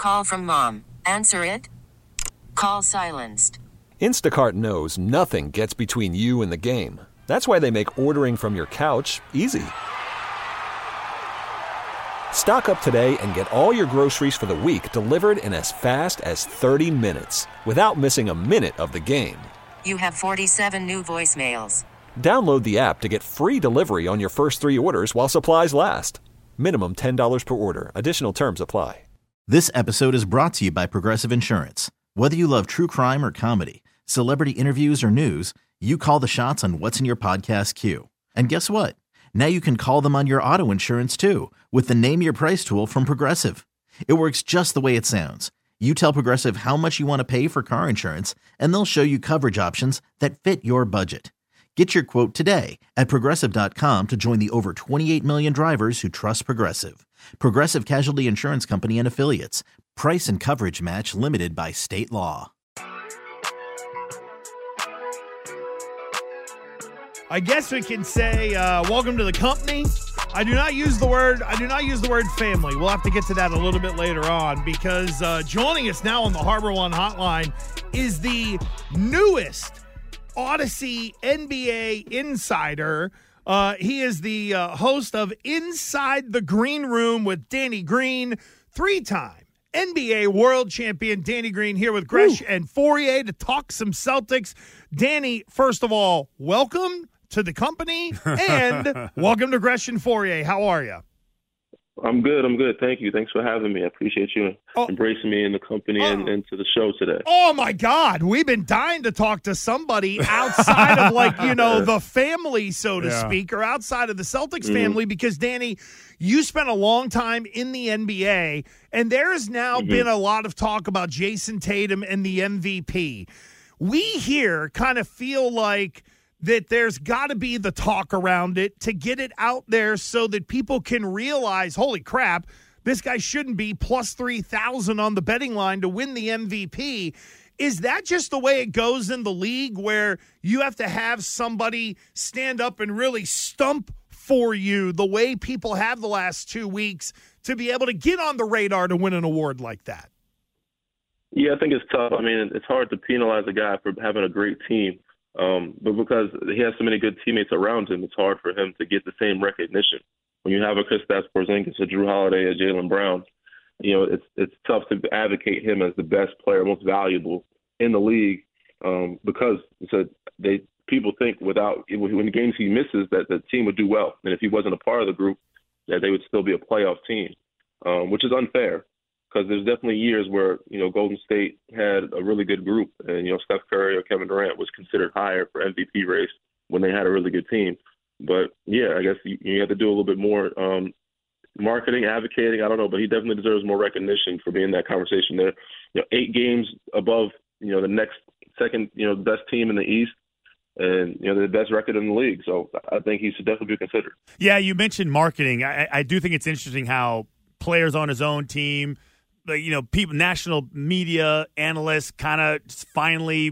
Call from mom. Answer it. Call silenced. Instacart knows nothing gets between you and the game. That's why they make ordering from your couch easy. Stock up today and get all your groceries for the week delivered in as fast as 30 minutes without missing a minute of the game. You have 47 new voicemails. Download the app to get free delivery on your first 3 orders while supplies last. Minimum $10 per order. Additional terms apply. This episode is brought to you by Progressive Insurance. Whether you love true crime or comedy, celebrity interviews or news, you call the shots on what's in your podcast queue. And guess what? Now you can call them on your auto insurance too with the Name Your Price tool from Progressive. It works just the way it sounds. You tell Progressive how much you want to pay for car insurance, and they'll show you coverage options that fit your budget. Get your quote today at Progressive.com to join the over 28 million drivers who trust Progressive. Progressive Casualty Insurance Company and Affiliates. Price and coverage match limited by state law. I guess we can say welcome to the company. I do not use the word family. We'll have to get to that a little bit later on because joining us now on the Harbor One Hotline is the newest Odyssey NBA insider. He is the host of Inside the Green Room with Danny Green, 3-time NBA world champion Danny Green here with Gresh and Fourier to talk some Celtics. Danny, first of all, welcome to the company and welcome to Gresh and Fourier. How are you? I'm good. Thank you. Thanks for having me. I appreciate you embracing me in the company and to the show today. Oh, my God. We've been dying to talk to somebody outside of, the family, so to speak, or outside of the Celtics family because, Danny, you spent a long time in the NBA, and there has now been a lot of talk about Jason Tatum and the MVP. We here kind of feel like that there's got to be the talk around it to get it out there so that people can realize, holy crap, this guy shouldn't be plus 3,000 on the betting line to win the MVP. Is that just the way it goes in the league where you have to have somebody stand up and really stump for you the way people have the last 2 weeks to be able to get on the radar to win an award like that? Yeah, I think it's tough. I mean, it's hard to penalize a guy for having a great team. But because he has so many good teammates around him, it's hard for him to get the same recognition. When you have a Kristaps Porzingis, a Drew Holiday, a Jaylen Brown, it's tough to advocate him as the best player, most valuable in the league, because people think when the games he misses that the team would do well, and if he wasn't a part of the group, that they would still be a playoff team, which is unfair. Because there's definitely years where, Golden State had a really good group and, Steph Curry or Kevin Durant was considered higher for MVP race when they had a really good team. But, yeah, I guess you have to do a little bit more marketing, advocating. I don't know, but he definitely deserves more recognition for being in that conversation there. 8 games above, the next second, best team in the East and, the best record in the league. So I think he should definitely be considered. Yeah, you mentioned marketing. I do think it's interesting how players on his own team – people, national media analysts finally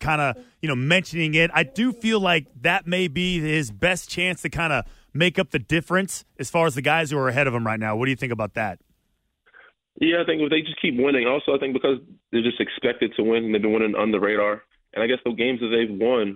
mentioning it. I do feel like that may be his best chance to kind of make up the difference as far as the guys who are ahead of him right now. What do you think about that? Yeah, I think if they just keep winning. Also, I think because they're just expected to win and they've been winning on the radar. And I guess the games that they've won,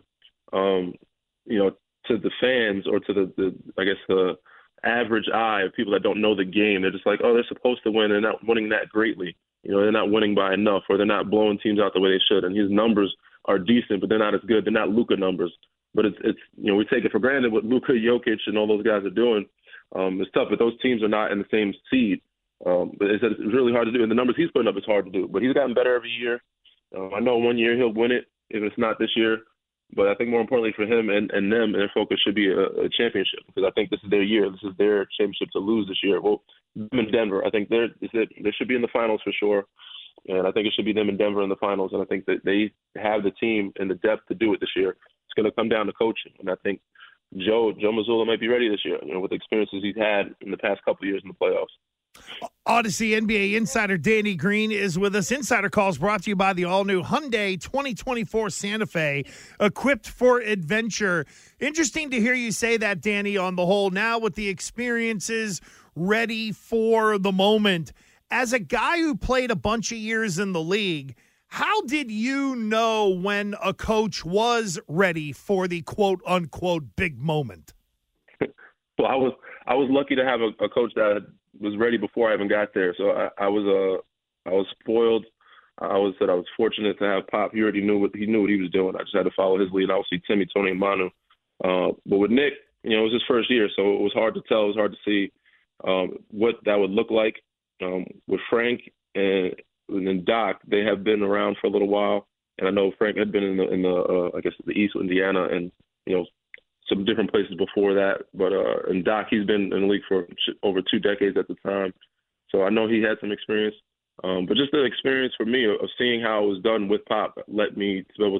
to the fans or to the average eye of people that don't know the game, they're just like, oh, they're supposed to win. They're not winning that greatly. They're not winning by enough, or they're not blowing teams out the way they should. And his numbers are decent, but they're not as good. They're not Luka numbers. But it's we take it for granted what Luka, Jokic, and all those guys are doing. It's tough, but those teams are not in the same seed. But it's really hard to do. And the numbers he's putting up is hard to do. But he's gotten better every year. I know one year he'll win it if it's not this year. But I think more importantly for him and them, their focus should be a championship, because I think this is their year. This is their championship to lose this year. Well, them in Denver, I think they should be in the finals for sure. And I think it should be them in Denver in the finals. And I think that they have the team and the depth to do it this year. It's going to come down to coaching. And I think Joe Mazzulla might be ready this year, with the experiences he's had in the past couple of years in the playoffs. Odyssey NBA insider Danny Green is with us. Insider Calls brought to you by the all-new Hyundai 2024 Santa Fe, equipped for adventure. Interesting to hear you say that, Danny, on the whole. Now with the experiences ready for the moment, as a guy who played a bunch of years in the league, how did you know when a coach was ready for the quote-unquote big moment? Well, I was lucky to have a coach that was ready before I even got there. So I was spoiled. I was fortunate to have Pop. He already knew what he was doing. I just had to follow his lead. Obviously, Timmy, Tony, and Manu. But with Nick, it was his first year, so it was hard to tell. It was hard to see what that would look like. With Frank and then Doc, they have been around for a little while, and I know Frank had been in the I guess the East, Indiana, and some different places before that. But and Doc, he's been in the league for over 2 decades at the time, so I know he had some experience. But just the experience for me of seeing how it was done with Pop let me to be able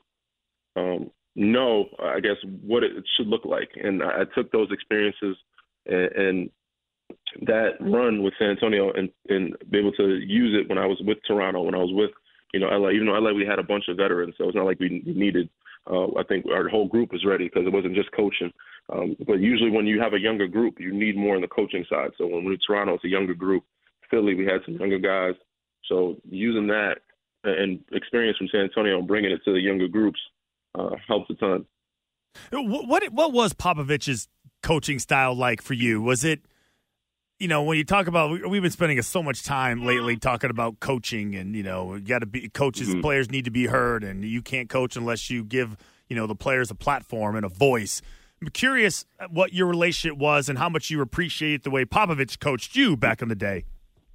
to know, I guess, what it should look like. And I took those experiences and that run with San Antonio and be able to use it when I was with Toronto, when I was with, LA. Even though LA, we had a bunch of veterans, so it's not like we needed, I think our whole group was ready because it wasn't just coaching. But usually when you have a younger group, you need more on the coaching side. So when we're in Toronto, it's a younger group. Philly, we had some younger guys. So using that and experience from San Antonio and bringing it to the younger groups helped a ton. What was Popovich's coaching style like for you? Was it, when you talk about, we've been spending so much time lately talking about coaching and, you got to be coaches, players need to be heard, and you can't coach unless you give, the players a platform and a voice. I'm curious what your relationship was and how much you appreciate the way Popovich coached you back in the day.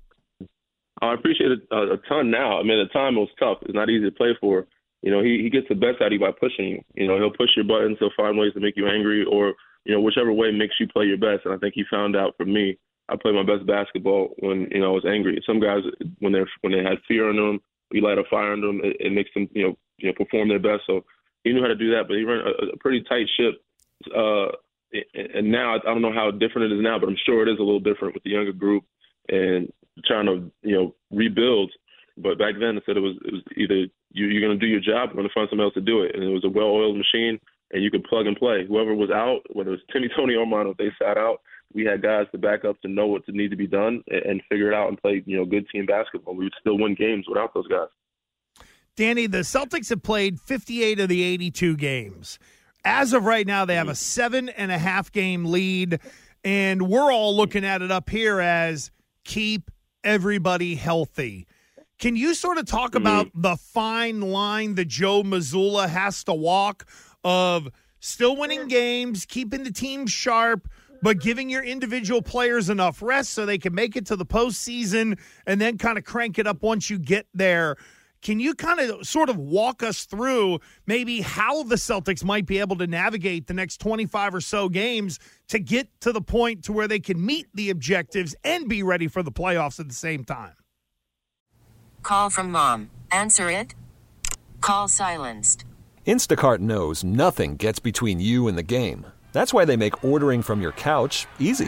I appreciate it a ton now. I mean, at the time it was tough. It's not easy to play for. He gets the best out of you by pushing you. He'll push your buttons. He'll find ways to make you angry or, whichever way makes you play your best. And I think he found out for me, I played my best basketball when, I was angry. Some guys, when they had fear in them, we light a fire in them, it makes them, perform their best. So he knew how to do that, but he ran a pretty tight ship. And now I don't know how different it is now, but I'm sure it is a little different with the younger group and trying to, rebuild. But back then I said it was either you're going to do your job, or going to find somebody else to do it. And it was a well-oiled machine, and you could plug and play. Whoever was out, whether it was Timmy, Tony, or Manu, if they sat out, we had guys to back up to know what to need to be done and figure it out and play, good team basketball. We would still win games without those guys. Danny, the Celtics have played 58 of the 82 games. As of right now, they have a 7.5 game lead, and we're all looking at it up here as keep everybody healthy. Can you sort of talk about the fine line that Joe Mazzulla has to walk of still winning games, keeping the team sharp, but giving your individual players enough rest so they can make it to the postseason and then kind of crank it up once you get there? Can you kind of sort of walk us through maybe how the Celtics might be able to navigate the next 25 or so games to get to the point to where they can meet the objectives and be ready for the playoffs at the same time? Call from mom. Answer it. Call silenced. Instacart knows nothing gets between you and the game. That's why they make ordering from your couch easy.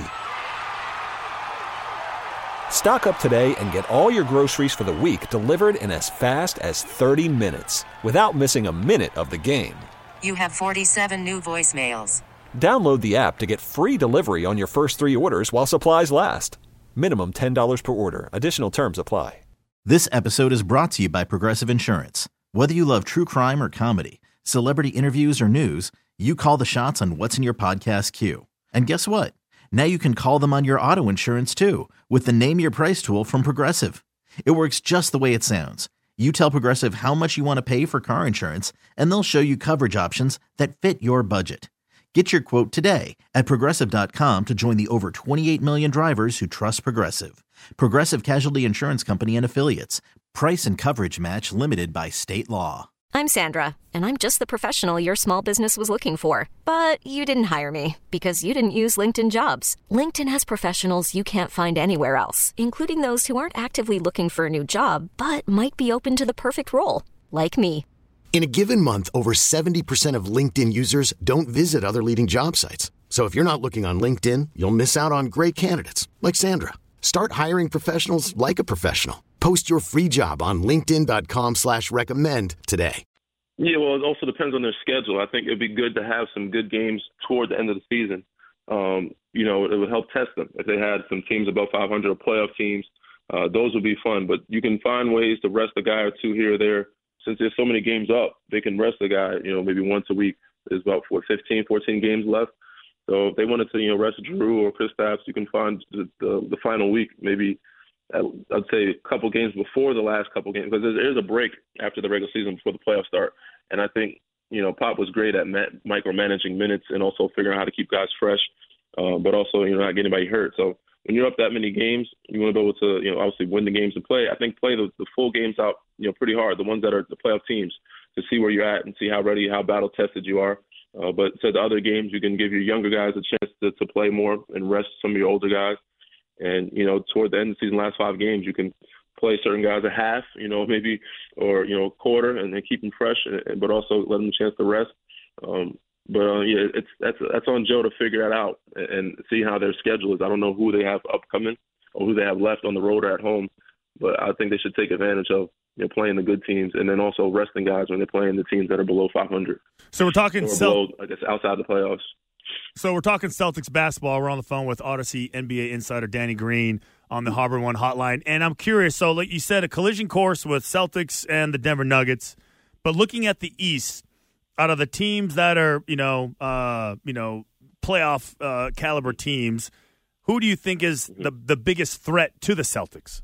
Stock up today and get all your groceries for the week delivered in as fast as 30 minutes without missing a minute of the game. You have 47 new voicemails. Download the app to get free delivery on your first 3 orders while supplies last. Minimum $10 per order. Additional terms apply. This episode is brought to you by Progressive Insurance. Whether you love true crime or comedy, celebrity interviews or news, you call the shots on what's in your podcast queue. And guess what? Now you can call them on your auto insurance too with the Name Your Price tool from Progressive. It works just the way it sounds. You tell Progressive how much you want to pay for car insurance, and they'll show you coverage options that fit your budget. Get your quote today at Progressive.com to join the over 28 million drivers who trust Progressive. Progressive Casualty Insurance Company and Affiliates. Price and coverage match limited by state law. I'm Sandra, and I'm just the professional your small business was looking for. But you didn't hire me because you didn't use LinkedIn Jobs. LinkedIn has professionals you can't find anywhere else, including those who aren't actively looking for a new job, but might be open to the perfect role, like me. In a given month, over 70% of LinkedIn users don't visit other leading job sites. So if you're not looking on LinkedIn, you'll miss out on great candidates like Sandra. Start hiring professionals like a professional. Post your free job on linkedin.com/recommend today. Yeah, well, it also depends on their schedule. I think it'd be good to have some good games toward the end of the season. It would help test them. If they had some teams above 500 or playoff teams, Those would be fun. But you can find ways to rest a guy or two here or there. Since there's so many games up, they can rest a guy, maybe once a week. There's about 15, 14 games left. So if they wanted to, rest Drew or Kristaps, you can find the final week, maybe I'd say a couple games before the last couple games, because there's a break after the regular season before the playoffs start. And I think, Pop was great at micromanaging minutes and also figuring out how to keep guys fresh, but also, not getting anybody hurt. So when you're up that many games, you want to be able to, obviously win the games and play. I think play the full games out, pretty hard, the ones that are the playoff teams, to see where you're at and see how ready, how battle-tested you are. But to the other games, you can give your younger guys a chance to play more and rest some of your older guys. And, toward the end of the season, last 5 games, you can play certain guys a half, maybe, or, quarter, and then keep them fresh, but also let them a chance to rest. That's on Joe to figure that out and see how their schedule is. I don't know who they have upcoming or who they have left on the road or at home, but I think they should take advantage of playing the good teams and then also resting guys when they're playing the teams that are below 500. So we're talking below, I guess, outside the playoffs. So we're talking Celtics basketball. We're on the phone with Odyssey NBA insider Danny Green on the Harbor One hotline. And I'm curious, so like you said, a collision course with Celtics and the Denver Nuggets. But looking at the East, out of the teams that are, playoff caliber teams, who do you think is the biggest threat to the Celtics?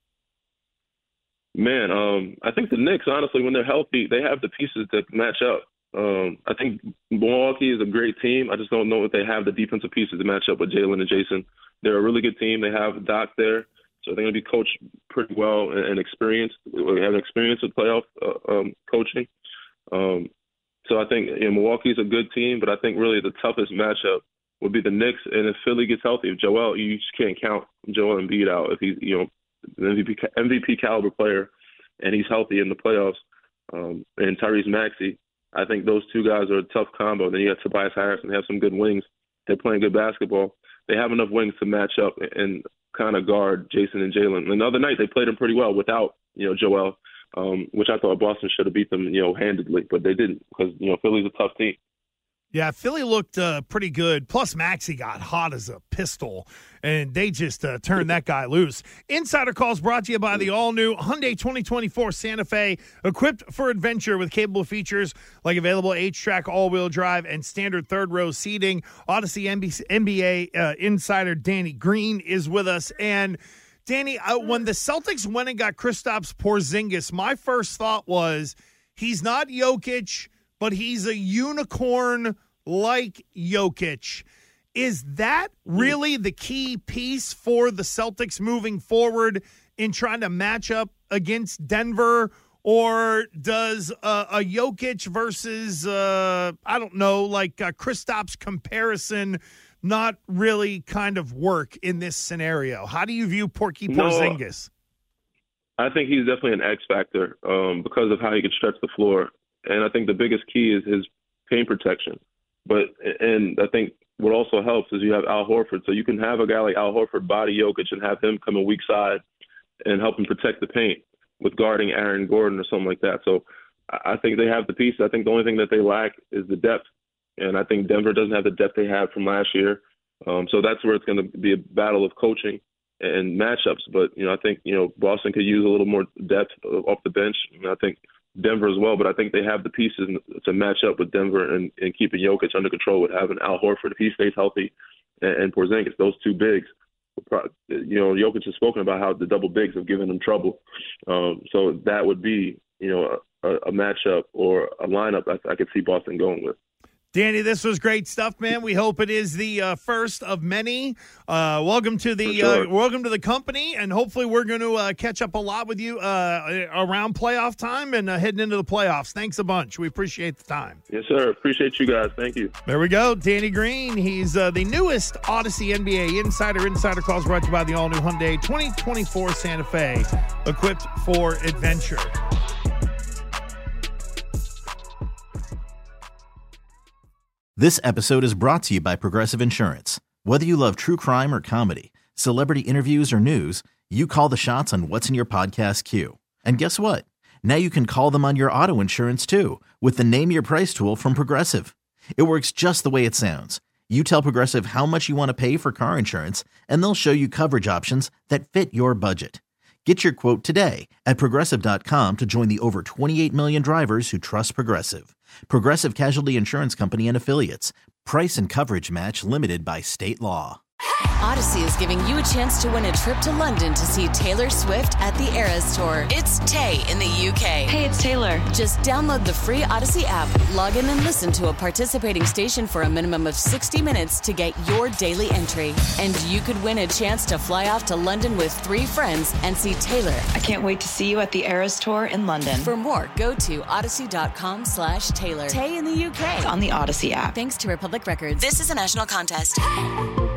Man, I think the Knicks, honestly, when they're healthy, they have the pieces to match up. I think Milwaukee is a great team. I just don't know if they have the defensive pieces to match up with Jalen and Jason. They're a really good team. They have Doc there, so they're going to be coached pretty well and experienced. They have experience with playoff coaching. So I think Milwaukee's a good team, but I think really the toughest matchup would be the Knicks. And if Philly gets healthy, if Joel, you just can't count Joel Embiid out. If he's an MVP caliber player and he's healthy in the playoffs, and Tyrese Maxey, I think those two guys are a tough combo. Then you got Tobias Harris, and they have some good wings. They're playing good basketball. They have enough wings to match up and kind of guard Jason and Jalen. And the other night they played them pretty well without, Joel, which I thought Boston should have beat them, handedly, but they didn't because, Philly's a tough team. Yeah, Philly looked pretty good. Plus, Maxey got hot as a pistol, and they just turned that guy loose. Insider Calls brought to you by the all-new Hyundai 2024 Santa Fe, equipped for adventure with capable features like available H-Track all-wheel drive and standard third-row seating. Odyssey NBA insider Danny Green is with us. And, Danny, when the Celtics went and got Kristaps Porzingis, my first thought was he's not Jokic, but he's a unicorn like Jokic. Is that really the key piece for the Celtics moving forward in trying to match up against Denver? Or does a Jokic versus, Kristaps comparison not really kind of work in this scenario? How do you view Porzingis? I think he's definitely an X factor because of how he can stretch the floor. And I think the biggest key is his paint protection. And I think what also helps is you have Al Horford. So you can have a guy like Al Horford body Jokic and have him come in weak side and help him protect the paint with guarding Aaron Gordon or something like that. So I think they have the pieces. I think the only thing that they lack is the depth. And I think Denver doesn't have the depth they had from last year. So that's where it's going to be a battle of coaching and matchups. But, I think, Boston could use a little more depth off the bench. And I think Denver as well, but I think they have the pieces to match up with Denver and keeping Jokic under control with having Al Horford if he stays healthy and Porzingis, those two bigs. Jokic has spoken about how the double bigs have given him trouble. So that would be, a matchup or a lineup I could see Boston going with. Danny, this was great stuff, man. We hope it is the first of many. Welcome to the company, and hopefully we're going to catch up a lot with you around playoff time and heading into the playoffs. Thanks a bunch. We appreciate the time. Yes, sir. Appreciate you guys. Thank you. There we go. Danny Green. He's the newest Odyssey NBA insider. Insider Calls brought to you by the all-new Hyundai 2024 Santa Fe, equipped for adventure. This episode is brought to you by Progressive Insurance. Whether you love true crime or comedy, celebrity interviews or news, you call the shots on what's in your podcast queue. And guess what? Now you can call them on your auto insurance too with the Name Your Price tool from Progressive. It works just the way it sounds. You tell Progressive how much you want to pay for car insurance, and they'll show you coverage options that fit your budget. Get your quote today at Progressive.com to join the over 28 million drivers who trust Progressive. Progressive Casualty Insurance Company and Affiliates. Price and coverage match limited by state law. Odyssey is giving you a chance to win a trip to London to see Taylor Swift at the Eras Tour. It's Tay in the UK. Hey, it's Taylor. Just download the free Odyssey app, log in and listen to a participating station for a minimum of 60 minutes to get your daily entry. And you could win a chance to fly off to London with 3 friends and see Taylor. I can't wait to see you at the Eras Tour in London. For more, go to odyssey.com/Taylor. Tay in the UK. It's on the Odyssey app. Thanks to Republic Records. This is a national contest.